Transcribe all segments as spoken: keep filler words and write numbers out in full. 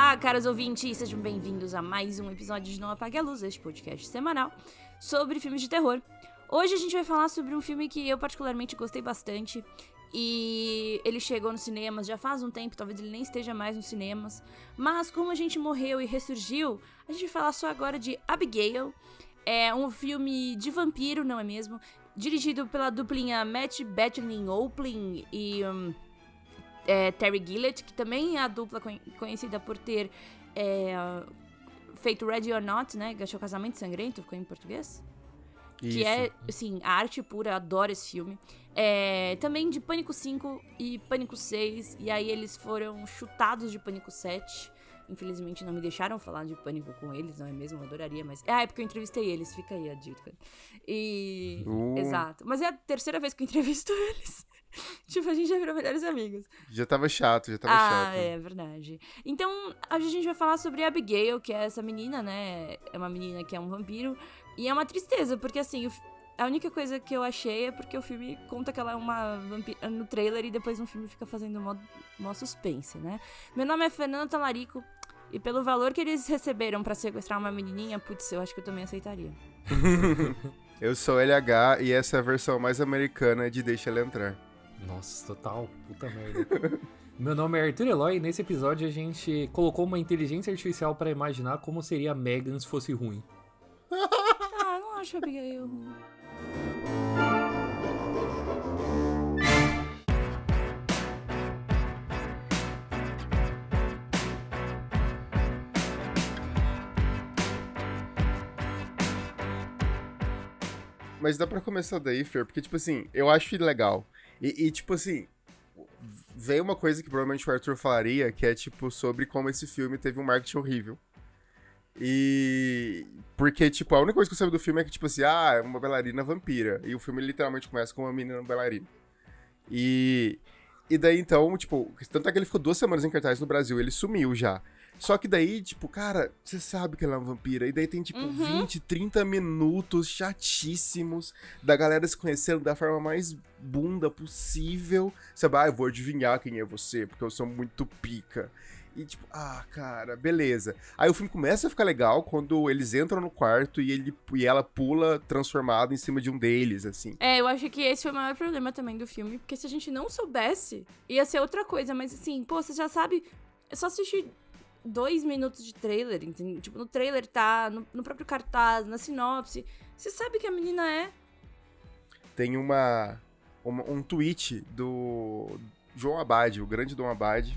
Olá, caros ouvintes, sejam bem-vindos a mais um episódio de Não Apague a Luz, este podcast semanal sobre filmes de terror. Hoje a gente vai falar sobre um filme que eu particularmente gostei bastante e ele chegou nos cinemas já faz um tempo, talvez ele nem esteja mais nos cinemas, mas como a gente morreu e ressurgiu, a gente vai falar só agora de Abigail. É um filme de vampiro, não é mesmo? Dirigido pela duplinha Matt Bettling-Oplin e... Um, É, Terry Gillett, que também é a dupla conhecida por ter é, feito Ready or Not, né? Achou Casamento Sangrento, ficou em português? Isso. Que é, assim, a arte pura, adoro esse filme. É, também de Pânico cinco e Pânico seis, e aí eles foram chutados de Pânico sete. Infelizmente não me deixaram falar de Pânico com eles, não é mesmo? Eu adoraria, mas... Ah, é porque eu entrevistei eles, fica aí a dica. E... Uh. Exato. Mas é a terceira vez que eu entrevisto eles. Tipo, a gente já virou melhores amigos. Já tava chato, já tava ah, chato. Ah, é verdade. Então, hoje a gente vai falar sobre a Abigail, que é essa menina, né? É uma menina que é um vampiro. E é uma tristeza, porque assim, a única coisa que eu achei é porque o filme conta que ela é uma vampira no trailer e depois no filme fica fazendo mó, mó suspense, né? Meu nome é Fernanda Talarico e pelo valor que eles receberam pra sequestrar uma menininha, putz, eu acho que eu também aceitaria. Eu sou L H e essa é a versão mais americana de Deixa Ela Entrar. Nossa, total, puta merda. Meu nome é Arthur Eloy e nesse episódio a gente colocou uma inteligência artificial pra imaginar como seria a Megan se fosse ruim. Ah, não acho a Abigail ruim. Mas dá pra começar daí, Fer, porque, tipo assim, eu acho legal. E, e, tipo assim, veio uma coisa que provavelmente o Arthur falaria, que é, tipo, sobre como esse filme teve um marketing horrível. E... Porque, tipo, a única coisa que eu sabia do filme é que, tipo assim, ah, é uma bailarina vampira. E o filme literalmente começa com uma menina bailarina. E... E daí, então, tipo, tanto é que ele ficou duas semanas em cartaz no Brasil, ele sumiu já. Só que daí, tipo, cara, você sabe que ela é uma vampira. E daí tem, tipo, Uhum. vinte, trinta minutos chatíssimos da galera se conhecendo da forma mais bunda possível. Sabe, ah, eu vou adivinhar quem é você, porque eu sou muito pica. E tipo, ah, cara, beleza. Aí o filme começa a ficar legal quando eles entram no quarto e, ele, e ela pula transformada em cima de um deles, assim. É, eu acho que esse foi o maior problema também do filme, porque se a gente não soubesse, ia ser outra coisa, mas assim, pô, você já sabe, é só assistir dois minutos de trailer, entendeu? Tipo, no trailer tá, no, no próprio cartaz, na sinopse, você sabe que a menina é. Tem uma, uma um tweet do João Abad, o grande Dom Abad,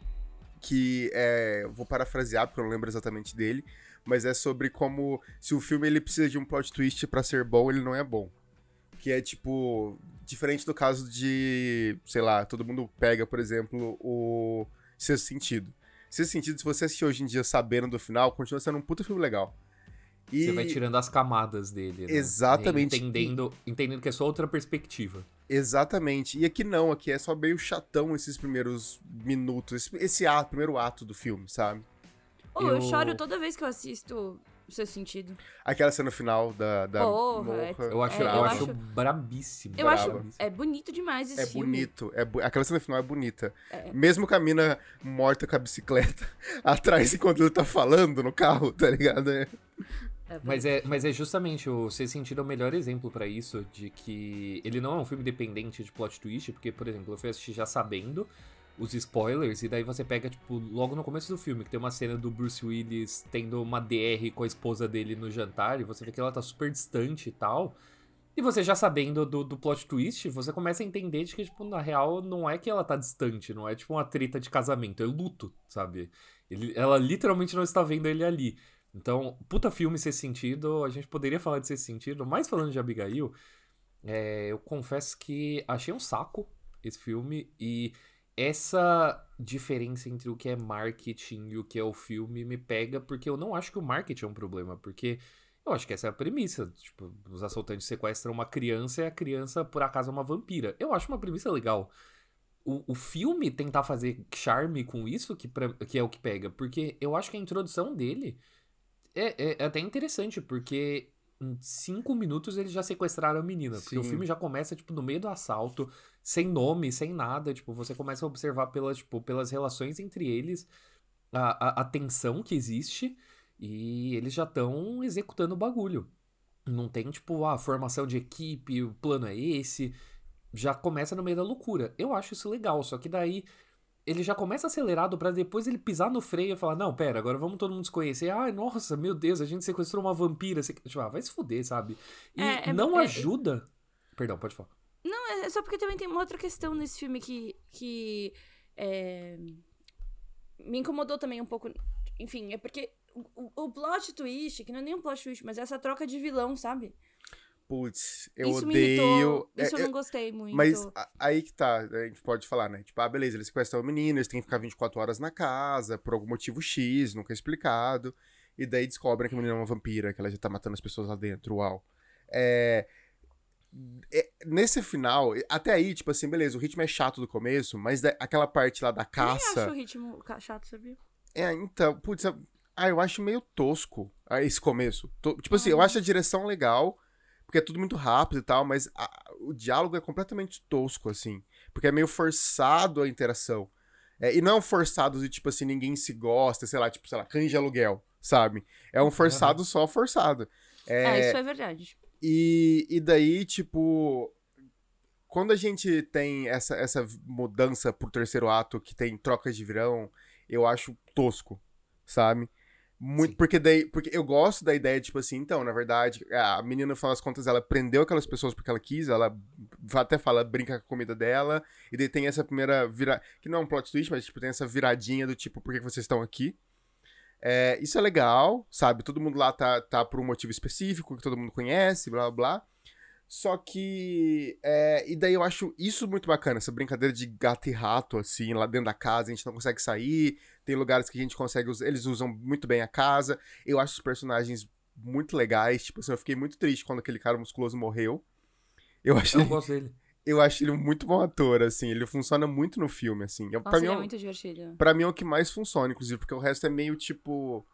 que é, vou parafrasear porque eu não lembro exatamente dele, mas é sobre como se o filme ele precisa de um plot twist pra ser bom, ele não é bom. Que é tipo, diferente do caso de, sei lá, todo mundo pega, por exemplo, o Sexto Sentido. Sexto Sentido, se você assistir hoje em dia sabendo do final, continua sendo um puta filme legal. E... Você vai tirando as camadas dele, né? Exatamente. Entendendo, e... entendendo que é só outra perspectiva. Exatamente. E aqui não, aqui é só meio chatão esses primeiros minutos, esse, esse ato, primeiro ato do filme, sabe? Oh, eu... eu Eu- choro toda vez que eu assisto O Seu Sentido. Aquela cena final da, da Porra, morra. é- Eu acho, É, eu eu acho acho- brabíssimo. Eu Brava. acho, é bonito demais esse É filme. bonito. É bu... Aquela cena final é bonita. É. Mesmo com a mina morta com a bicicleta atrás enquanto ele tá falando no carro, tá ligado? É. É Mas é, mas é justamente o Sexto Sentido é o melhor exemplo pra isso, de que ele não é um filme dependente de plot twist, porque, por exemplo, eu fui assistir já sabendo os spoilers, e daí você pega, tipo, logo no começo do filme, que tem uma cena do Bruce Willis tendo uma D R com a esposa dele no jantar, e você vê que ela tá super distante e tal, e você já sabendo do, do plot twist, você começa a entender de que, tipo, na real, não é que ela tá distante, não é, tipo, uma treta de casamento, é luto, sabe? Ele, ela literalmente não está vendo ele ali. Então, puta filme Sexto Sentido, a gente poderia falar de Sexto Sentido, mas falando de Abigail, é, eu confesso que achei um saco esse filme, e essa diferença entre o que é marketing e o que é o filme me pega, porque eu não acho que o marketing é um problema, porque eu acho que essa é a premissa, tipo, os assaltantes sequestram uma criança e a criança, por acaso, é uma vampira. Eu acho uma premissa legal. O, o filme tentar fazer charme com isso, que, pra- que é o que pega, porque eu acho que a introdução dele é, é- é até interessante, porque em cinco minutos eles já sequestraram a menina. Porque o Sim. filme já começa, tipo, no meio do assalto, sem nome, sem nada. Tipo, você começa a observar pelas, tipo, pelas relações entre eles a, a, a tensão que existe e eles já estão executando o bagulho. Não tem, tipo, a formação de equipe, o plano é esse. Já começa no meio da loucura. Eu acho isso legal, só que daí ele já começa acelerado pra depois ele pisar no freio e falar, não, pera, agora vamos todo mundo se conhecer. Ai, nossa, meu Deus, a gente sequestrou uma vampira. Tipo, ah, vai se fuder, sabe? E É, é, não é- ajuda... Perdão, pode falar. Não, é só porque também tem uma outra questão nesse filme que, que é, me incomodou também um pouco. Enfim, é porque o, o- o plot twist, que não é nem um plot twist, mas é essa troca de vilão, sabe? Putz, eu Isso me irritou. odeio. é, Isso eu é, não gostei muito. Mas a- aí que tá, a gente pode falar, né? Tipo, ah, beleza, eles sequestram o menino, eles têm que ficar vinte e quatro horas na casa, por algum motivo X, nunca é explicado. E daí descobrem que a menina é uma vampira, que ela já tá matando as pessoas lá dentro, uau. É, é, nesse final, até aí, tipo assim, beleza, o ritmo é chato do começo, mas da- aquela parte lá da Eu nem acho o caça. ritmo ca- chato, sabia? É, então, putz, eu- ah, eu acho meio tosco ah, esse começo. To- tipo assim, eu Uhum. acho a direção legal, porque é tudo muito rápido e tal, mas a- o diálogo é completamente tosco, assim. Porque é meio forçado a interação. É, e não é um forçado de, tipo assim, ninguém se gosta, sei lá, tipo, sei lá, cães de aluguel, sabe? É um Aham. forçado só forçado. É, isso É, é verdade. e, e daí, tipo, quando a gente tem essa, essa mudança pro terceiro ato, que tem trocas de virão, eu acho tosco, sabe? Muito, Sim. porque daí, porque eu gosto da ideia, tipo assim, então, na verdade, a menina, no final das contas, ela prendeu aquelas pessoas porque ela quis, ela até fala, brinca com a comida dela, e daí tem essa primeira vira, que não é um plot twist, mas tipo, tem essa viradinha do tipo, por que que vocês estão aqui? É, isso é legal, sabe? Todo mundo lá tá, tá por um motivo específico, que todo mundo conhece, blá blá blá. Só que. É, e daí eu acho isso muito bacana, essa brincadeira de gato e rato, assim, lá dentro da casa, a gente não consegue sair. Tem lugares que a gente consegue. us- Eles usam muito bem a casa. Eu acho os personagens muito legais. Tipo assim, eu fiquei muito triste quando aquele cara musculoso morreu. Eu acho Eu ele, gosto dele. eu acho ele um muito bom ator, assim. Ele funciona muito no filme, assim. Eu, pra Nossa, mim, é ele é o- muito divertido. pra mim é o que mais funciona, inclusive, porque o resto é meio tipo.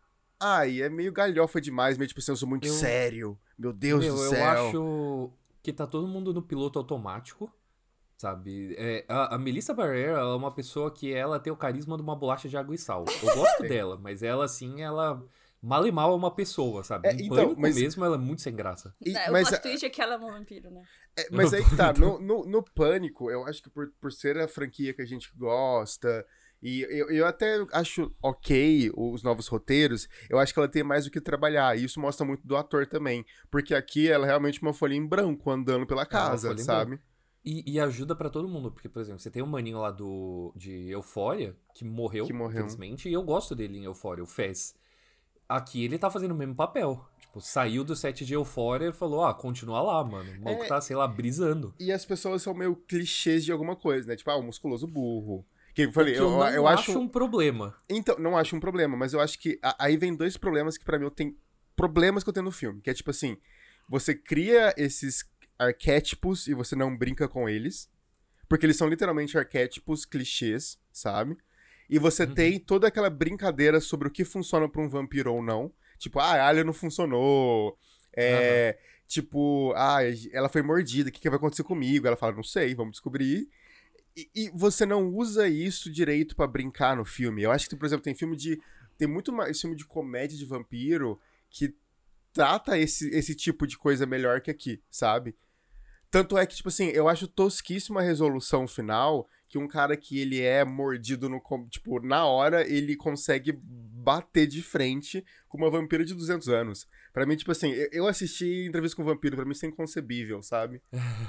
Ai, é meio galhofa demais, meio tipo assim, eu sou muito Eu, sério. Meu Deus do meu, eu céu. acho que tá todo mundo no piloto automático, sabe? É, a, a Melissa Barrera, ela é uma pessoa que ela tem o carisma de uma bolacha de água e sal. Eu gosto Tem. dela, mas ela, assim, ela mal e mal é uma pessoa, sabe? É, Em então, Pânico mas. mesmo, ela é muito sem graça. e- É, o mas plot twist é que ela é um vampiro, né? É, mas aí que tá, no, no, no Pânico, eu acho que por, por ser a franquia que a gente gosta, e eu, eu até acho ok os novos roteiros, eu acho que ela tem mais o que trabalhar, e isso mostra muito do ator também, porque aqui ela é realmente uma folha em branco andando pela Ela é uma casa, folha em branco. sabe? E, e ajuda pra todo mundo, porque, por exemplo, você tem o maninho lá do, de Euphoria, que Que morreu, morreu. infelizmente, e eu gosto dele em Euphoria, o Fez. Aqui ele tá fazendo o mesmo papel. Tipo, saiu do set de Euphoria e falou, ah, continua lá, mano. O maluco É, tá, sei lá, brisando. e as pessoas são meio clichês de alguma coisa, né? Tipo, ah, o musculoso burro. Que eu O falei, que eu, eu não eu acho acho. um problema. Então, não acho um problema, mas eu acho que a- aí vem dois problemas que pra mim eu tenho problemas que eu tenho no filme, que é tipo assim, você cria esses arquétipos e você não brinca com eles, porque eles são literalmente arquétipos clichês, sabe? E você Uhum. tem toda aquela brincadeira sobre o que funciona pra um vampiro ou não, tipo, ah, a alha não funcionou, Aham. é, tipo, ah, ela foi mordida, o que, que vai acontecer comigo? Ela fala, não sei, vamos descobrir. E, e você não usa isso direito pra brincar no filme. Eu acho que, por exemplo, tem filme de. Tem muito mais filme de comédia de vampiro que trata esse, esse tipo de coisa melhor que aqui, sabe? Tanto é que, tipo assim, eu acho tosquíssima a resolução final que um cara que ele é mordido no. com- Tipo, na hora ele consegue bater de frente com uma vampira de duzentos anos. Pra mim, tipo assim, eu eu assisti entrevista com um vampiro, pra mim isso é inconcebível, sabe?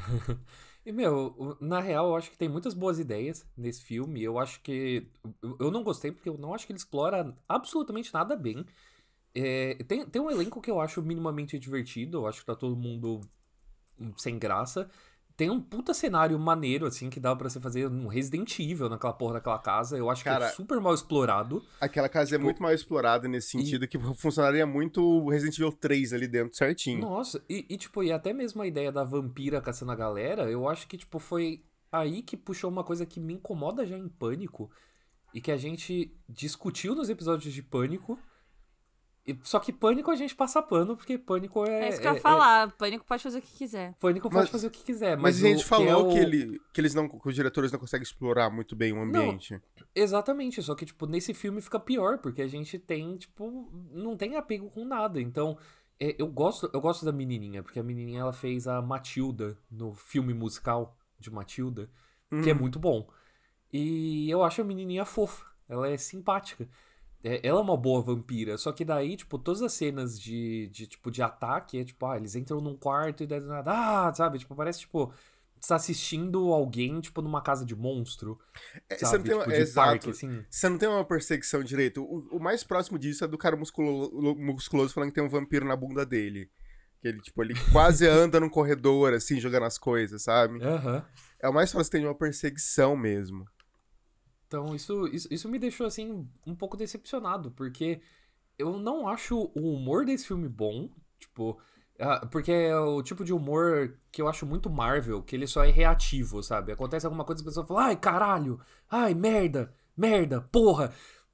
E, meu, o- na real, eu acho que tem muitas boas ideias nesse filme. Eu acho que. Eu eu não gostei porque eu não acho que ele explora absolutamente nada bem. É, tem, tem um elenco que eu acho minimamente divertido. Eu acho que tá todo mundo hum, sem graça. Tem um puta cenário maneiro, assim, que dá pra você fazer um Resident Evil naquela porra daquela casa. Eu acho que é Cara, super mal explorado. aquela casa é muito Tipo, mal explorada nesse e. sentido que funcionaria muito o Resident Evil três ali dentro certinho. Nossa, e, e, tipo, e até mesmo a ideia da vampira caçando a galera, eu acho que, tipo, foi aí que puxou uma coisa que me incomoda já em Pânico e que a gente discutiu nos episódios de Pânico E- Só que Pânico a gente passa pano, porque Pânico é... É isso que eu ia é- é- falar. Pânico pode fazer o que quiser. Pânico Mas- pode fazer o que quiser, Mas, mas, a gente o, falou que, é o... que, ele, que eles não, que os diretores não conseguem explorar muito bem o ambiente. Exatamente, só que, tipo, nesse filme fica pior, porque a gente tem, tipo, não tem apego com nada. Então, é, eu gosto, eu gosto da menininha, porque a menininha, ela fez a Matilda no filme musical de Matilda, que é Uhum. muito bom. E eu acho a menininha fofa, ela é simpática. É, ela é uma boa vampira, só que daí, tipo, todas as cenas de, de, tipo, de ataque é, tipo, ah, eles entram num quarto e daí do nada, ah, sabe? Tipo, parece, tipo, você tá assistindo alguém, tipo, numa casa de monstro, É, você não sabe? tem uma, Tipo, é, de exato. parque, assim. Você não tem uma perseguição direito. O, o mais próximo disso é do cara musculo- musculoso falando que tem um vampiro na bunda dele. Que ele, tipo, ele quase anda num corredor, assim, jogando as coisas, sabe? Aham. É o mais próximo que tem de uma perseguição mesmo. Então, isso, isso, isso me deixou, assim, um pouco decepcionado, porque eu não acho o humor desse filme bom, tipo, ah, porque é o tipo de humor que eu acho muito Marvel, que ele só é reativo, sabe? Acontece alguma coisa e a pessoa fala, ai, caralho, ai, merda, merda, porra.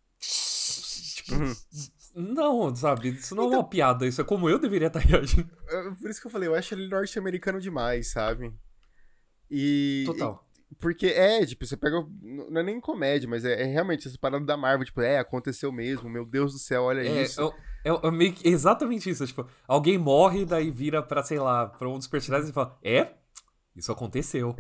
Tipo, Uhum. não, sabe? Isso não é Então- uma piada, isso é como eu deveria estar reagindo. É, por isso que eu falei, eu acho ele norte-americano demais, sabe? E, Total. Porque é, tipo, você pega. Não é nem comédia, mas é, é realmente essa parada da Marvel, tipo, é, aconteceu mesmo, meu Deus do céu, olha É, isso. é, é, é meio que exatamente isso. Tipo, alguém morre, daí vira pra, sei lá, pra um dos personagens e fala: É? Isso aconteceu.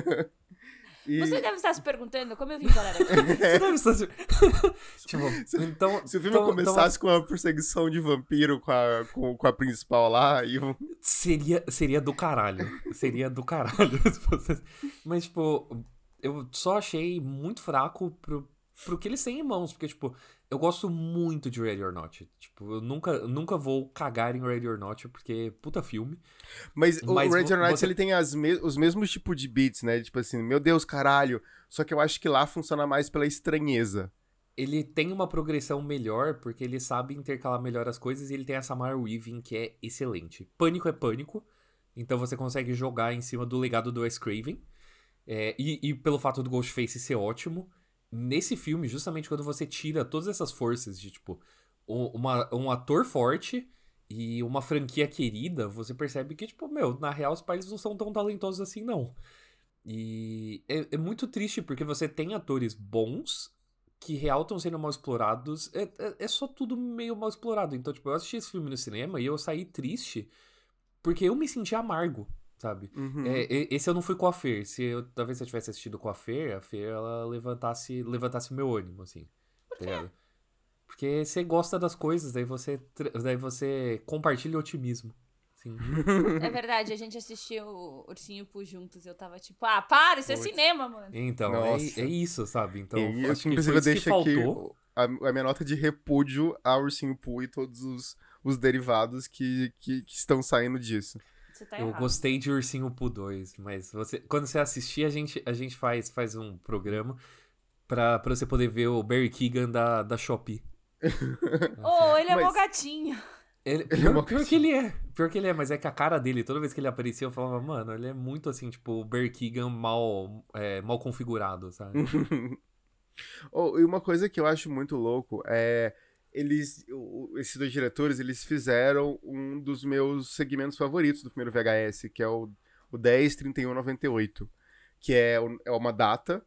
E Você deve estar se perguntando como eu vim parar aqui. Você deve estar. tipo, então. se o filme então- começasse com uma perseguição de vampiro com a, com, com a principal lá, e um- então, seria, seria do caralho. Seria do caralho. se fosse- Mas, tipo, eu só achei muito fraco pro, pro que eles têm em mãos. Porque, tipo, eu gosto muito de Ready or Not. Tipo, eu nunca, nunca vou cagar em Ready or Not, porque puta filme. Mas, o Mas Red vo- Knight, você- ele tem as me- os mesmos tipos de beats, né? Tipo assim, meu Deus, caralho. Só que eu acho que lá funciona mais pela estranheza. Ele tem uma progressão melhor, porque ele sabe intercalar melhor as coisas e ele tem a Samara Weaving, que é excelente. Pânico é pânico, então você consegue jogar em cima do legado do Wes Craven. É, e, e pelo fato do Ghostface ser ótimo, nesse filme, justamente quando você tira todas essas forças de, tipo, um, uma- um ator forte e uma franquia querida, você percebe que, tipo, meu, na real os pais não são tão talentosos assim, não. E é, é muito triste porque você tem atores bons que real estão sendo mal explorados. É, é, é só tudo meio mal explorado. Então, tipo, eu assisti esse filme no cinema e eu saí triste porque eu me senti amargo, sabe? Uhum. É, e- esse eu não fui com a Fer. Se eu, talvez se eu tivesse assistido com a Fer, a Fer ela levantasse, levantasse meu ânimo, assim. Tá ligado? Porque você gosta das coisas, daí você, tra- daí você compartilha o otimismo. Sim. É verdade, a gente assistiu o Ursinho Poo juntos. Eu tava tipo, ah, para, isso é Putz. cinema, mano. Então, é, Nossa. é isso, sabe? Então, E eu, acho que inclusive, foi eu isso que deixo aqui faltou. a, a minha nota de repúdio ao Ursinho Pooh e todos os, os derivados que, que, que estão saindo disso. Você tá Eu errado. gostei de Ursinho Pooh dois, mas você, quando você assistir, a gente, a gente faz, faz um programa pra, pra você poder ver o Barry Keoghan da, da Shopee. Oh, ele é Mas- mó gatinho. Ele, Ele é pior, uma pior que ele é. Pior que ele é, mas é que a cara dele, toda vez que ele aparecia, eu falava, mano, ele é muito assim, tipo, o Barry Keoghan mal, é, mal configurado, sabe? Oh, e uma coisa que eu acho muito louco é eles, o- esses dois diretores, eles fizeram um dos meus segmentos favoritos do primeiro V H S, que é o, o dez, trinta e um, noventa e oito, que é, o- é uma data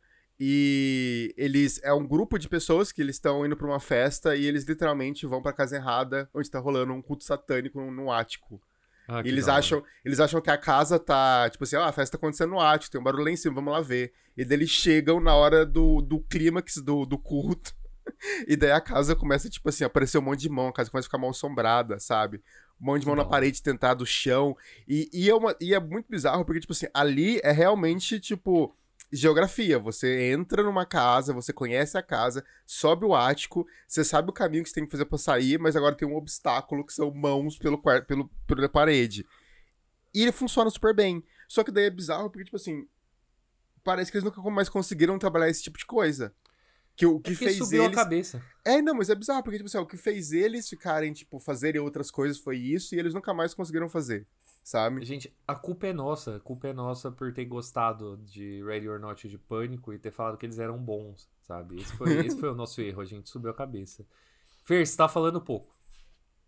e eles é um grupo de pessoas que eles estão indo pra uma festa e eles literalmente vão pra casa errada, onde tá rolando um culto satânico no, no ático. Ah, E que eles da hora. acham, eles acham que a casa tá, tipo assim, ah, a festa tá acontecendo no átio, tem um barulho lá em cima, vamos lá ver. E daí eles chegam na hora do, do clímax do, do culto, e daí a casa começa, tipo assim, a aparecer um monte de mão, a casa começa a ficar mal assombrada, sabe? Um monte de Que mão na da hora. parede tentar do chão. E, e, é uma, e é muito bizarro, porque, tipo assim, ali é realmente, tipo, geografia. Você entra numa casa, você conhece a casa, sobe o ático, você sabe o caminho que você tem que fazer pra sair, mas agora tem um obstáculo que são mãos pelo, quar- pelo, pela parede. E ele funciona super bem. Só que daí é bizarro porque, tipo assim, parece que eles nunca mais conseguiram trabalhar esse tipo de coisa. Que o que É porque fez subiu eles... a cabeça. É, não, mas é bizarro, porque, tipo assim, ó, o que fez eles ficarem, tipo, fazerem outras coisas foi isso, e eles nunca mais conseguiram fazer, sabe? Gente, a culpa é nossa. A culpa é nossa por ter gostado de Ready or Not de Pânico e ter falado que eles eram bons, sabe? Esse foi, esse foi o nosso erro. A gente subiu a cabeça. Fer, você tá falando pouco.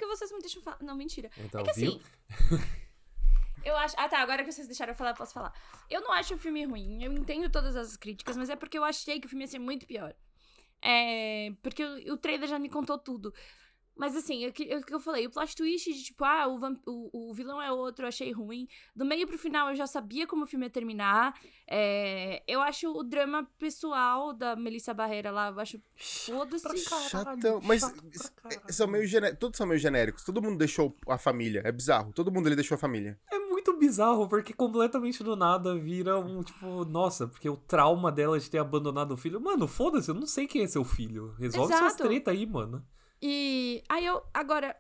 porque vocês me deixam falar. Não, mentira. Então, é que viu? assim... Eu acho... Ah, tá, agora que vocês deixaram eu falar, eu posso falar. Eu não acho o filme ruim, eu entendo todas as críticas, mas é porque eu achei que o filme ia ser muito pior. É... Porque o, o trailer já me contou tudo. Mas assim, o que eu, eu falei, o plot twist de tipo, ah, o, vamp- o, o vilão é outro, eu achei ruim. Do meio pro final eu já sabia como o filme ia terminar. É, eu acho o drama pessoal da Melissa Barrera lá, eu acho foda-se. Chatão. Mas são meio gené- todos são meio genéricos. Todo mundo deixou a família. É bizarro. Todo mundo ele deixou a família. É muito bizarro, porque completamente do nada vira um, tipo, nossa, porque o trauma dela de ter abandonado o filho. Mano, foda-se, eu não sei quem é seu filho. Resolve Exato. suas treta aí, mano. E aí eu, agora,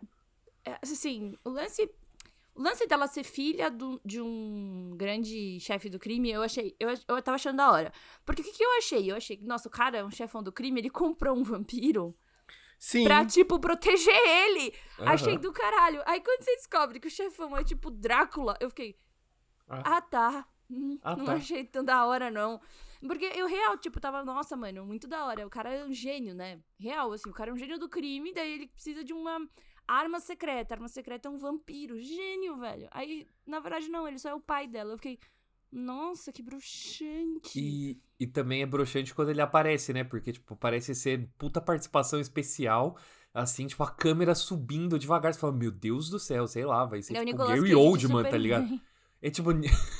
é, assim, o lance, o lance dela ser filha do, de um grande chefe do crime, eu achei, eu, eu tava achando da hora. Porque o que, que eu achei? Eu achei que, nossa, o cara é um chefão do crime, ele comprou um vampiro Sim. pra, tipo, proteger ele. Aham. Achei do caralho. Aí quando você descobre que o chefão é, tipo, Drácula, eu fiquei, Ah. ah, tá. Hum, Ah, não tá. achei tão da hora, não. Porque eu real, tipo, tava, nossa, mano, muito da hora. O cara é um gênio, né? Real, assim, o cara é um gênio do crime, daí ele precisa de uma arma secreta. Arma secreta é um vampiro. Gênio, velho. Aí, na verdade, não, ele só é o pai dela. Eu fiquei, nossa, que bruxante. E, e também é broxante quando ele aparece, né? Porque, tipo, parece ser puta participação especial. Assim, tipo, a câmera subindo devagar. Você fala, meu Deus do céu, sei lá, vai ser Ele é o tipo Nicolas Gary Cage de Oldman, tá ligado? Superman. É tipo...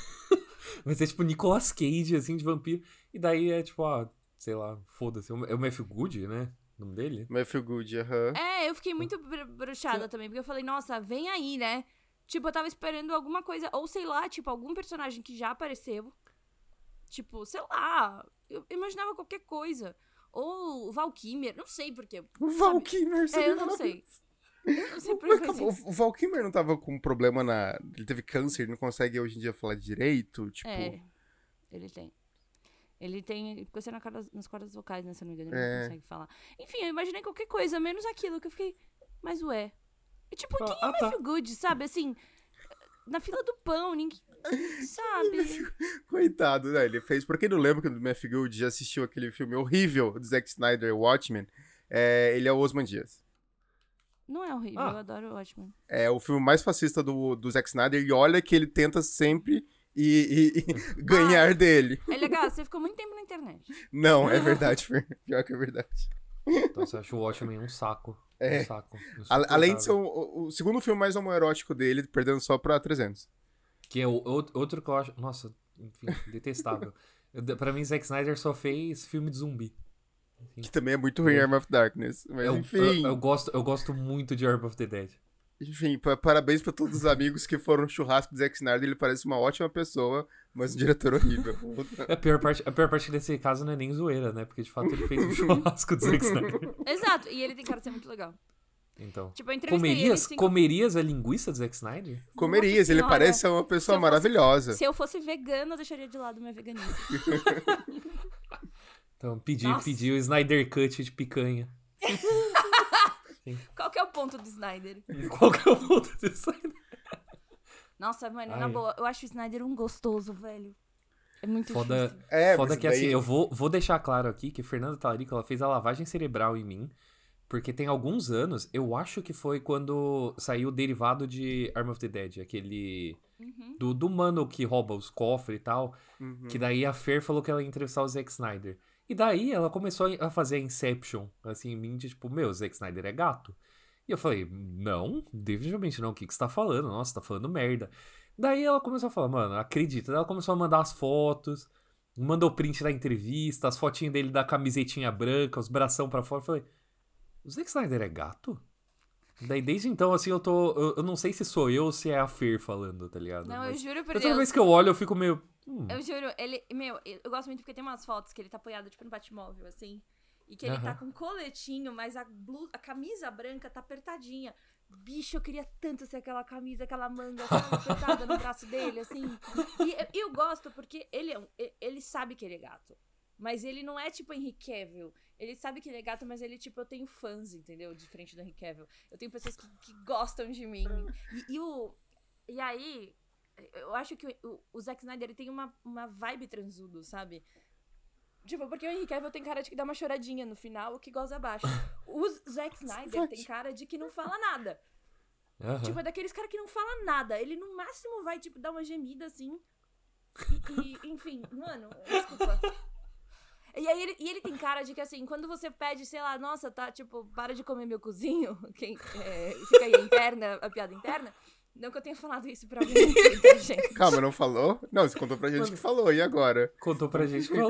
Vai ser tipo Nicolas Cage, assim, de vampiro. E daí é tipo, ah, sei lá, foda-se. É o Matthew Good, né? O nome dele? Matthew Good, aham. É, eu fiquei muito br- bruxada também, porque eu falei, nossa, vem aí, né? Tipo, eu tava esperando alguma coisa, ou sei lá, tipo, algum personagem que já apareceu. Tipo, sei lá, eu imaginava qualquer coisa. Ou o Val Kilmer, não sei porquê. O sabe? Val Kilmer, É, eu não sei. Eu não sei por que O, faz isso. o Val Kilmer não tava com problema na... Ele teve câncer, ele não consegue hoje em dia falar direito, tipo... É, ele tem. Ele tem coisa na corda- nas cordas vocais, né, se eu não me engano, ele É. não consegue falar. Enfim, eu imaginei qualquer coisa, menos aquilo, que eu fiquei, mas ué. E tipo, quem é Ah, o tá. Matthew Good, sabe? Assim, na fila do pão, ninguém sabe. Coitado, né? Ele fez... Pra quem não lembra que o Matthew Good já assistiu aquele filme horrível do Zack Snyder, Watchmen, é, ele é o Osman Dias. Não é horrível, Ah. eu adoro o Watchmen. É o filme mais fascista do, do Zack Snyder e olha que ele tenta sempre e, e- e ganhar dele. É legal, você ficou muito tempo na internet. Não, é verdade, Fer. Pior que é verdade. Então você acha o Watchmen um saco. É. Um saco. A- Além de ser insuportável. o, o segundo filme mais homoerótico dele, perdendo só pra trezentos. Que é o, o- outro que eu acho... Nossa, enfim, detestável. Eu- Pra mim, Zack Snyder só fez filme de zumbi. Que também é muito ruim em Arm of Darkness. Mas Eu, enfim, eu, eu gosto, eu gosto muito de Arm of the Dead. enfim, pa- parabéns pra todos os amigos que foram no churrasco do Zack Snyder. Ele parece uma ótima pessoa, mas um diretor horrível. A pior, parte, a pior parte desse caso não é nem zoeira, né? Porque de fato ele fez um churrasco do Zack Snyder. Exato, e ele tem cara de ser muito legal. Então. Tipo, eu entrevistei ele Comerias, cinco... comerias a linguiça do Zack Snyder? Comerias, ele Senhora. parece ser uma pessoa Se eu fosse- maravilhosa. Se eu fosse vegana, eu deixaria de lado minha veganismo. Então, pedi, Nossa. pedi o Snyder Cut de picanha. Qual que é o ponto do Snyder? Qual que é o ponto disso aí? Nossa, mano, Ai. na boa, eu acho o Snyder um gostoso, velho. É muito Foda, difícil. É, foda mas que daí- assim, eu vou, vou deixar claro aqui que Fernanda Talarico, ela fez a lavagem cerebral em mim, porque tem alguns anos, eu acho que foi quando saiu o derivado de Arm of the Dead, aquele Uhum. do, do mano que rouba os cofres e tal, Uhum. que daí a Fer falou que ela ia entrevistar o Zack Snyder. E daí ela começou a fazer a Inception, assim, em mim, de tipo, meu, Zack Snyder é gato? E eu falei, não, definitivamente não, o que, que você tá falando? Nossa, tá falando merda. Daí ela começou a falar, mano, acredita. Daí ela começou a mandar as fotos, mandou print da entrevista, as fotinhas dele da camisetinha branca, os bração pra fora. Eu falei, o Zack Snyder é gato? Daí desde então, assim, eu tô. Eu, eu não sei se sou eu ou se é a Fer falando, tá ligado? Não, eu Mas juro por toda Deus. vez que eu olho, eu fico meio. Hum, Eu juro, ele. Meu, eu gosto muito porque tem umas fotos que ele tá apoiado, tipo, no Batmóvel, assim. E que ele tá Aham. com um coletinho, mas a, blu... a camisa branca tá apertadinha. Bicho, eu queria tanto ser aquela camisa, aquela manga, sabe, apertada no braço dele, assim. E eu, eu gosto porque ele, é um, e- ele sabe que ele é gato. Mas ele não é tipo Henry Cavill. Ele sabe que ele é gato, mas ele, tipo, eu tenho fãs, entendeu? Diferente do Henry Cavill. Eu tenho pessoas que, que gostam de mim. E, e o. E aí, eu acho que o, o Zack Snyder ele tem uma, uma vibe transudo, sabe? Tipo, porque o Henry Cavill tem cara de que dá uma choradinha no final, o que goza abaixo. O Zack Snyder tem cara de que não fala nada. Uhum. Tipo, é daqueles caras que não fala nada. Ele, no máximo, vai, tipo, dar uma gemida, assim. E, e enfim, mano, desculpa. E aí, ele, e ele tem cara de que, assim, quando você pede, sei lá, nossa, tá, tipo, para de comer meu cozinho, quem, é, fica aí a interna, a piada interna. Não que eu tenha falado isso pra alguém, tá, gente? Calma, não falou? Não, você contou pra gente Mano, que falou, e agora? Contou pra gente que falou.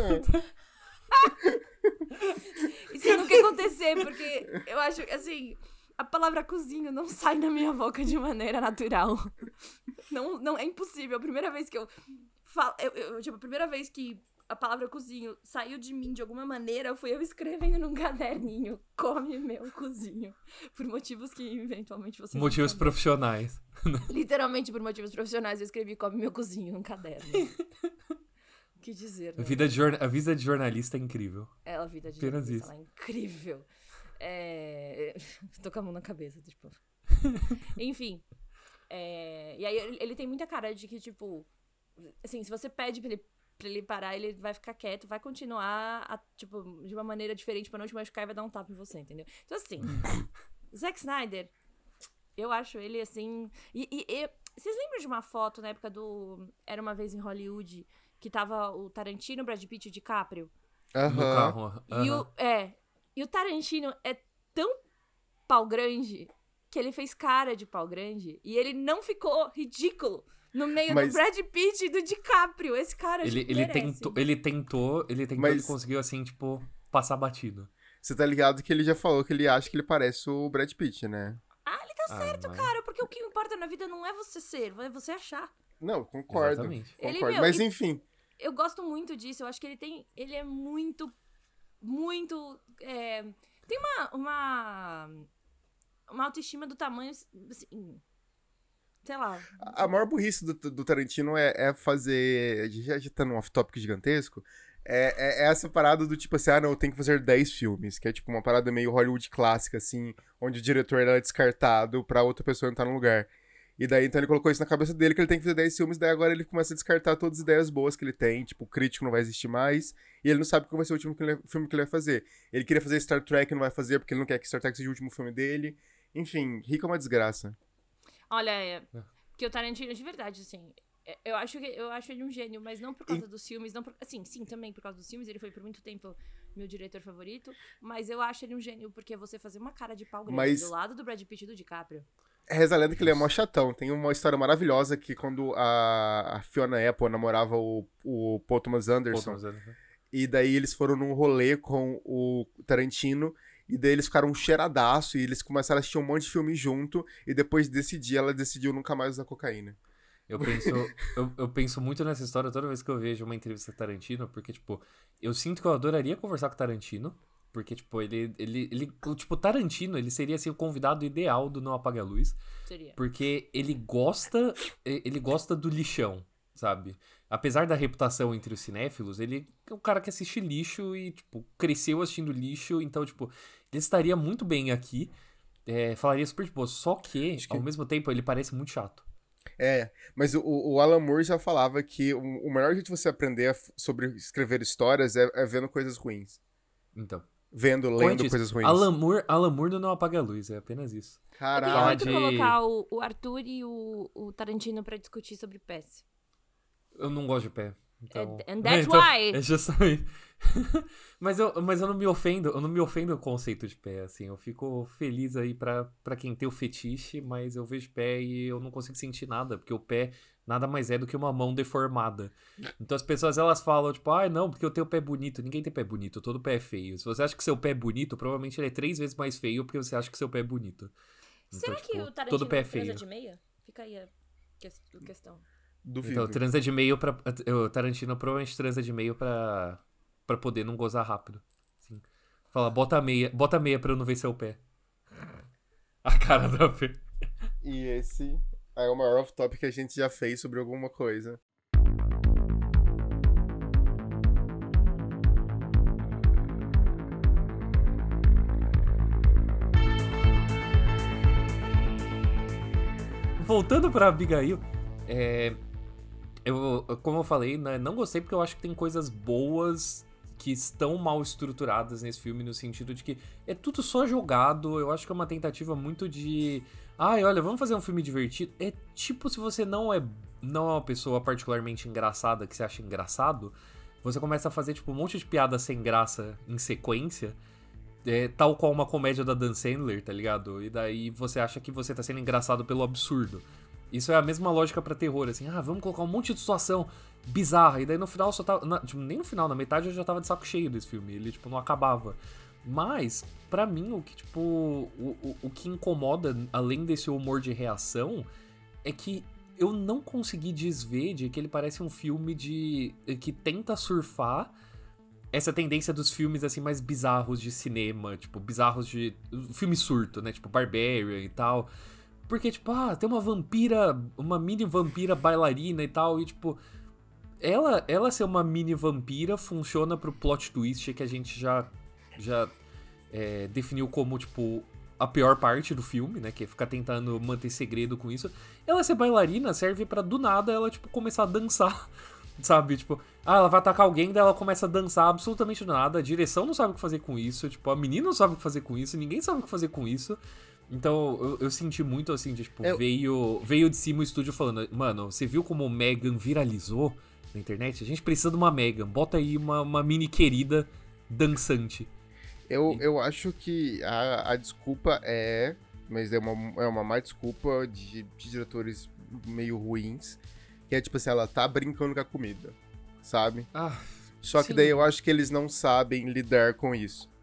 Isso nunca ia acontecer, porque eu acho, assim, a palavra cozinho não sai da minha boca de maneira natural. Não, não é impossível. A primeira vez que eu falo, eu, eu, tipo, a primeira vez que a palavra cozinho saiu de mim de alguma maneira, foi eu escrevendo num caderninho, come meu cozinho. Por motivos que eventualmente vocês não Motivos sabem. profissionais. Literalmente por motivos profissionais, eu escrevi come meu cozinho num caderno. Que dizer, né? A vida de, jorna- a vida de jornalista é incrível. É, a vida de Apenas jornalista, isso. ela é incrível. É... Tô com a mão na cabeça, tipo... Enfim. É... E aí, ele, ele tem muita cara de que, tipo... Assim, se você pede pra ele, pra ele parar, ele vai ficar quieto, vai continuar, a, tipo, de uma maneira diferente pra não te machucar e vai dar um tapa em você, entendeu? Então, assim... Zack Snyder, eu acho ele, assim... E, e, e... Vocês lembram de uma foto na época do... Era Uma Vez em Hollywood... Que tava o Tarantino, Brad Pitt e o DiCaprio. No Aham. carro. E, aham. o, é, e o Tarantino é tão pau grande que ele fez cara de pau grande e ele não ficou ridículo no meio Mas- do Brad Pitt e do DiCaprio. Esse cara Ele, tipo, ele, merece. tentou, ele tentou, ele tentou, Mas- ele conseguiu, assim, tipo, passar batido. Você tá ligado que ele já falou que ele acha que ele parece o Brad Pitt, né? Ah, ele tá Ah, certo, mas- cara, porque o que importa na vida não é você ser, é você achar. Não, concordo. Exatamente. Ele, Concordo. meu, Mas e- enfim, Eu gosto muito disso, eu acho que ele tem. Ele é muito. Muito. É, tem uma, uma. Uma autoestima do tamanho. Assim, sei lá. a maior burrice do, do Tarantino é, é fazer. Já já tá num off-topic gigantesco. É, é, é essa parada do tipo assim, ah, não, eu tenho que fazer dez filmes. Que é tipo uma parada meio Hollywood clássica, assim, onde o diretor era descartado pra outra pessoa entrar no lugar. E daí, então, ele colocou isso na cabeça dele, que ele tem que fazer dez filmes, daí agora ele começa a descartar todas as ideias boas que ele tem, tipo, o Crítico não vai existir mais, e ele não sabe qual vai ser o último que ele- filme que ele vai fazer. Ele queria fazer Star Trek, não vai fazer, porque ele não quer que Star Trek seja o último filme dele. Enfim, rico é uma desgraça. Olha, é, que o Tarantino, de verdade, assim. é, Eu acho, que, eu acho ele um gênio, mas não por causa dos filmes, não por, assim, sim, também por causa dos filmes, ele foi por muito tempo meu diretor favorito, mas eu acho ele um gênio porque você fazer uma cara de pau grande Mas- do lado do Brad Pitt e do DiCaprio. Reza a lenda que ele é mó chatão. Tem uma história maravilhosa que quando a, a Fiona Apple namorava o, o Paul Thomas Anderson, e daí eles foram num rolê com o Tarantino, e daí eles ficaram um cheiradaço, e eles começaram a assistir um monte de filme junto, e depois desse dia ela decidiu nunca mais usar cocaína. Eu penso, eu, eu penso muito nessa história toda vez que eu vejo uma entrevista Tarantino, porque, tipo, eu sinto que eu adoraria conversar com o Tarantino, porque, tipo, ele, ele, ele, tipo, Tarantino, ele seria, assim, o convidado ideal do Não Apague a Luz, Seria. porque ele gosta, ele gosta do lixão, sabe? Apesar da reputação entre os cinéfilos, ele é um cara que assiste lixo e, tipo, cresceu assistindo lixo, então, tipo, ele estaria muito bem aqui, é, falaria super de boa, só que, Acho que- ao mesmo tempo, ele parece muito chato. É, mas o, o Alan Moore já falava que o, o melhor jeito de você aprender a f- sobre escrever histórias é, é vendo coisas ruins. Então. Vendo, lendo Corrente, coisas ruins. Alan Moore, Alan Moore do Não Apaga a Luz, é apenas isso. Eu queria Caralho. Fala muito de- colocar o, o Arthur e o, o Tarantino pra discutir sobre P E S. Eu não gosto de pé. Então... And- and that's então, why. É justamente. mas, eu, mas eu não me ofendo, eu não me ofendo o conceito de pé, assim. Eu fico feliz aí pra, pra quem tem o fetiche, mas eu vejo pé e eu não consigo sentir nada, porque o pé nada mais é do que uma mão deformada. Então as pessoas, elas falam, tipo, ah, não, porque eu tenho pé bonito. Ninguém tem pé bonito, todo pé é feio. Se você acha que seu pé é bonito, provavelmente ele é três vezes mais feio porque você acha que seu pé é bonito. Será Então, que tipo, o Tarantino todo pé é transa feio. de meia? Fica aí a ques- questão. Duvido. Então, transa de meio pra. O Tarantino provavelmente transa de meio pra. pra poder não gozar rápido. Assim. Fala, bota a meia, bota a meia pra eu não ver seu pé. A cara da Fê. E esse é o maior off-topic que a gente já fez sobre alguma coisa. Voltando pra Abigail, é, eu, como eu falei, né, não gostei porque eu acho que tem coisas boas que estão mal estruturadas nesse filme, no sentido de que é tudo só jogado. Eu acho que é uma tentativa muito de... Ai, olha, vamos fazer um filme divertido. É tipo se você não é, não é uma pessoa particularmente engraçada, que você acha engraçado, você começa a fazer tipo um monte de piada sem graça em sequência, é, tal qual uma comédia da Dan Sandler, tá ligado? E daí você acha que você tá sendo engraçado pelo absurdo. Isso é a mesma lógica pra terror, assim, ah, vamos colocar um monte de situação bizarra, e daí no final só tava, na, tipo, nem no final, na metade eu já tava de saco cheio desse filme, ele, tipo, não acabava. Mas, pra mim, o que, tipo, o, o, o que incomoda, além desse humor de reação, é que eu não consegui desver de que ele parece um filme de... que tenta surfar essa tendência dos filmes, assim, mais bizarros de cinema, tipo, bizarros de... filme surto, né, tipo, Barbarian e tal... Porque, tipo, ah, tem uma vampira, uma mini vampira bailarina e tal, e, tipo, ela, ela ser uma mini vampira funciona pro plot twist que a gente já, já é, definiu como, tipo, a pior parte do filme, né, que é ficar tentando manter segredo com isso. Ela ser bailarina serve pra, do nada, ela, tipo, começar a dançar, sabe? Tipo, ah, ela vai atacar alguém, daí ela começa a dançar absolutamente do nada, a direção não sabe o que fazer com isso, tipo, a menina não sabe o que fazer com isso, ninguém sabe o que fazer com isso. Então, eu, eu senti muito assim, de, tipo, eu... veio, veio de cima o estúdio falando, mano, você viu como o Megan viralizou na internet? A gente precisa de uma Megan, bota aí uma, uma mini querida dançante. Eu, e... eu acho que a, a desculpa é, mas é uma, é uma má desculpa de, de diretores meio ruins, que é tipo assim, ela tá brincando com a comida, sabe? Ah, Só sim. que daí eu acho que eles não sabem lidar com isso.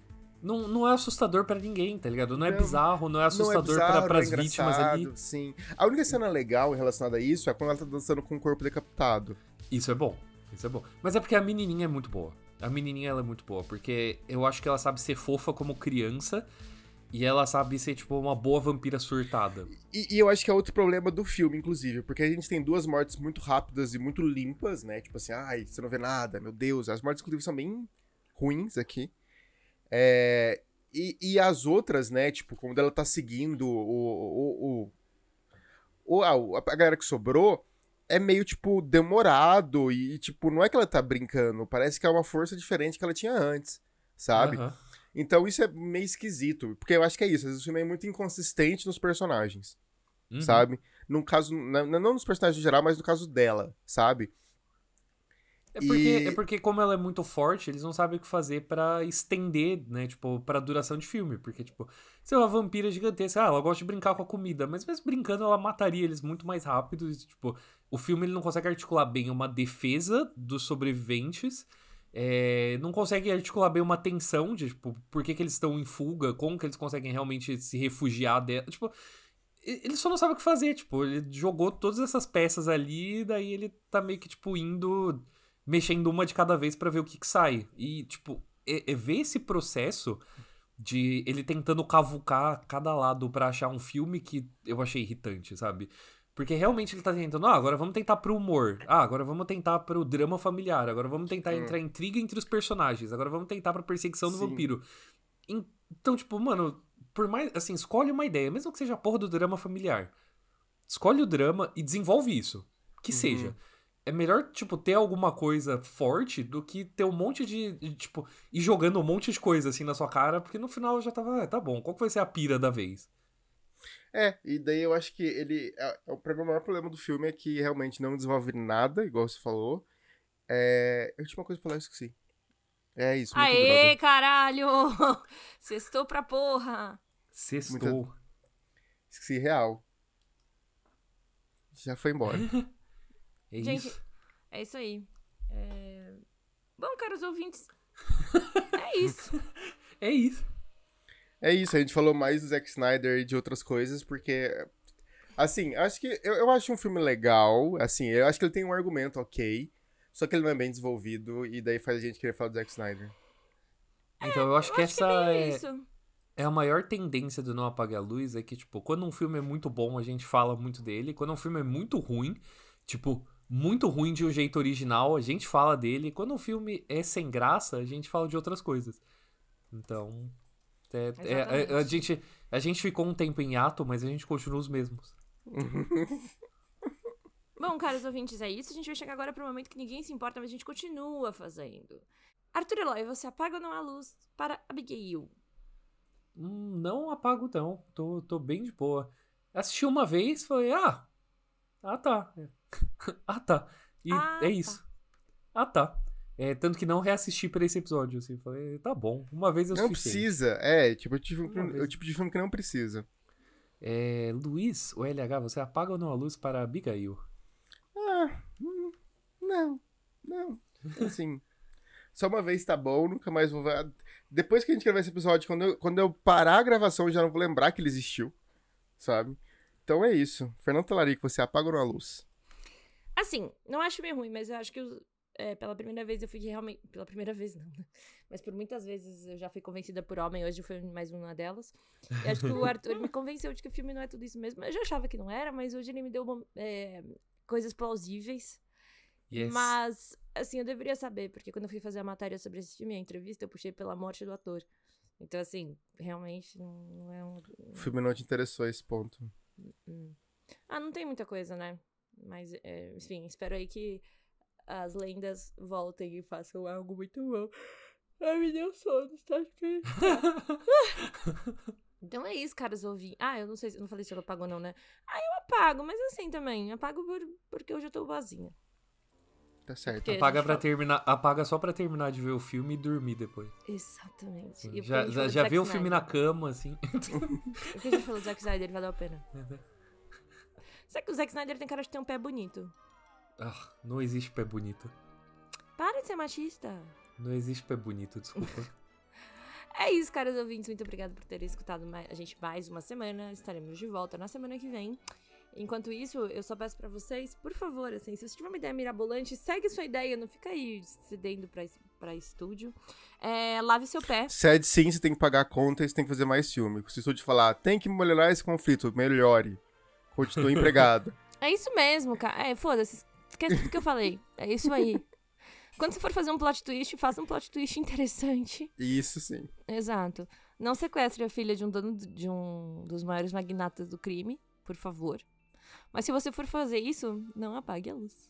Não, não é assustador pra ninguém, tá ligado? Não é não, bizarro, não é assustador não é bizarro, pra, pras é vítimas ali. Sim. A única cena legal relacionada a isso é quando ela tá dançando com o corpo decapitado. Isso é bom, isso é bom. Mas é porque a menininha é muito boa. A menininha, ela é muito boa, porque eu acho que ela sabe ser fofa como criança e ela sabe ser, tipo, uma boa vampira surtada. E, e eu acho que é outro problema do filme, inclusive, porque a gente tem duas mortes muito rápidas e muito limpas, né? Tipo assim, ai, você não vê nada, meu Deus. As mortes, inclusive, são bem ruins aqui. É... E, e as outras, né, tipo, quando ela tá seguindo o, o, o, o, a, a galera que sobrou, é meio, tipo, demorado e, tipo, não é que ela tá brincando, parece que é uma força diferente que ela tinha antes, sabe? Uhum. Então isso é meio esquisito, porque eu acho que é isso, às vezes o filme é muito inconsistente nos personagens, Uhum. sabe? No caso, não, não nos personagens em geral, mas no caso dela, sabe? É porque, e... é porque, como ela é muito forte, eles não sabem o que fazer pra estender, né, tipo, pra duração de filme. Porque, tipo, se é uma vampira gigantesca, ah, ela gosta de brincar com a comida, mas mesmo brincando, ela mataria eles muito mais rápido. E, tipo, o filme ele não consegue articular bem uma defesa dos sobreviventes, é, não consegue articular bem uma tensão de, tipo, por que, que eles estão em fuga, como que eles conseguem realmente se refugiar dela. Tipo, ele só não sabe o que fazer, tipo, ele jogou todas essas peças ali, e daí ele tá meio que, tipo, indo... mexendo uma de cada vez pra ver o que que sai. E, tipo, é, é ver esse processo de ele tentando cavucar cada lado pra achar um filme que eu achei irritante, sabe? Porque realmente ele tá tentando, ah, agora vamos tentar pro humor. Ah, agora vamos tentar pro drama familiar. Agora vamos tentar Hum. entrar em intriga entre os personagens. Agora vamos tentar pra perseguição do Sim. vampiro. Então, tipo, mano, por mais, assim, escolhe uma ideia, mesmo que seja a porra do drama familiar. Escolhe o drama e desenvolve isso. Que Uhum. seja. É melhor, tipo, ter alguma coisa forte do que ter um monte de, de, tipo, ir jogando um monte de coisa, assim, na sua cara, porque no final eu já tava, ah, tá bom, qual que vai ser a pira da vez? É, e daí eu acho que ele... É, é o, o maior problema do filme é que realmente não desenvolve nada, igual você falou. É... Eu tinha uma coisa pra falar, eu esqueci. É isso, muita Aê, droga. caralho! Sextou pra porra! Sextou. Muita... Esqueci real. Já foi embora. É Gente, isso. é isso aí. É... Bom, caros ouvintes, é isso. É isso. É isso, a gente falou mais do Zack Snyder e de outras coisas, porque... Assim, acho que... Eu, eu acho um filme legal, assim, eu acho que ele tem um argumento ok, só que ele não é bem desenvolvido, e daí faz a gente querer falar do Zack Snyder. Então, eu acho Eu que acho que essa é meio é, isso. é a maior tendência do Não Apague a Luz, é que, tipo, quando um filme é muito bom, a gente fala muito dele, quando um filme é muito ruim, tipo... muito ruim de um jeito original, a gente fala dele. Quando um filme é sem graça, a gente fala de outras coisas. Então, é, é, é, a, gente, a gente ficou um tempo em ato, mas a gente continua os mesmos. Bom, caros ouvintes, é isso. A gente vai chegar agora pro momento que ninguém se importa, mas a gente continua fazendo. Arthur Eloy, você apaga ou não a luz para Abigail? Hum, não apago, não. Tô, tô bem de boa. Assisti uma vez, falei, ah, ah tá. ah tá. E Ah, é isso. tá. Ah tá. É, tanto que não reassisti pra esse episódio, assim. Falei, tá bom, uma vez é o Não suficiente. precisa. É, tipo, o tipo, Uma vez. o tipo de filme que não precisa. É, Luiz, o L H, você apaga ou não a luz para Abigail? Ah, hum, não. Não. Assim, só uma vez tá bom, nunca mais vou ver. Depois que a gente gravar esse episódio, quando eu, quando eu parar a gravação, eu já não vou lembrar que ele existiu, sabe? Então é isso. Fernando Talarico, você apaga ou não a luz? Assim, não acho meio ruim, mas eu acho que eu, é, pela primeira vez eu fui realmente... Pela primeira vez não, né? Mas por muitas vezes eu já fui convencida por homem, hoje foi mais uma delas. E acho que o Arthur me convenceu de que o filme não é tudo isso mesmo. Eu já achava que não era, mas hoje ele me deu uma, é, coisas plausíveis. Yes. Mas, assim, eu deveria saber, porque quando eu fui fazer a matéria sobre esse filme, a entrevista, eu puxei pela morte do ator. Então, assim, realmente não é um... O filme não te interessou a esse ponto. Hum. Ah, não tem muita coisa, né? Mas, é, enfim, espero aí que as lendas voltem e façam algo muito bom. Ai, me deu sono, tá? Então é isso, caras, ouvi. Ah, eu não sei, eu não falei se eu apago ou não, né? Ah, eu apago, mas assim também, apago por, porque eu já tô boazinha. Tá certo. Porque a Apaga, gente pra fala- terminar, apaga só pra terminar de ver o filme e dormir depois. Exatamente. E porque a Já, gente já, falou de já Zack vê o filme na Snyder. cama, assim. Porque a gente falou do Zack Snyder, valeu a pena. Será que o Zack Snyder tem cara de ter um pé bonito? Ah, não existe pé bonito. Para de ser machista. Não existe pé bonito, desculpa. É isso, caros ouvintes. Muito obrigada por terem escutado mais- a gente mais uma semana. Estaremos de volta na semana que vem. Enquanto isso, eu só peço pra vocês, por favor, assim, se você tiver uma ideia mirabolante, segue sua ideia, não fica aí cedendo pra, es- pra estúdio. É, lave seu pé. Cede sim, você tem que pagar a conta e você tem que fazer mais filme. Se o estúdio falar, tem que melhorar esse conflito, melhore. Continue empregado. É isso mesmo, cara. É, foda-se. Esquece tudo que eu falei. É isso aí. Quando você for fazer um plot twist, faça um plot twist interessante. Isso sim. Exato. Não sequestre a filha de um dono de um dos maiores magnatas do crime, por favor. Mas se você for fazer isso, não apague a luz.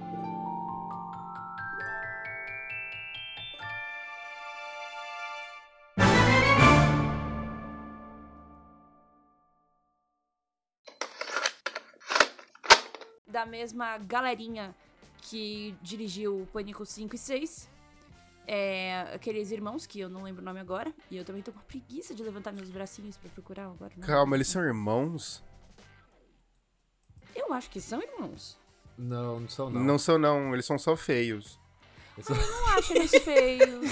Da mesma galerinha que dirigiu o Pânico cinco e seis. É, aqueles irmãos, que eu não lembro o nome agora. E eu também tô com preguiça de levantar meus bracinhos pra procurar agora. Não. Calma, eles são irmãos? Eu acho que são irmãos. Não, não são não. Não, são não, eles são só feios. Eu sou- Eu não acho eles feios.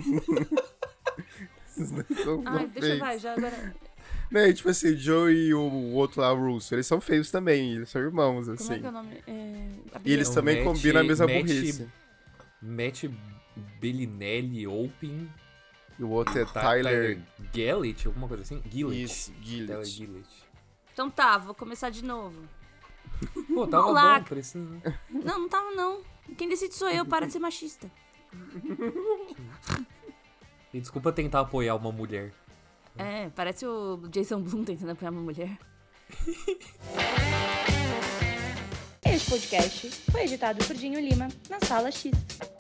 Eles não são Ai, só deixa eu feios. vai, já agora. Né, tipo assim, o Joe e o, o outro lá, o Russo, eles são feios também, eles são irmãos, Como é assim. que é o nome? É... E eles É o também Matt- combinam a mesma Matt- burrice. Matt Bellinelli, Opin, E o outro é Ty- Tyler... Gillett, alguma coisa assim? Gillett. Isso, Tyler Gillett. Gillett. Então tá, vou começar de novo. Pô, tava Olá. bom, precisa. Não, não tava não. Quem decide sou eu, para de ser machista. E desculpa tentar apoiar uma mulher. É, parece o Jason Blum tentando apoiar uma mulher. Este podcast foi editado por Dinho Lima, na Sala X.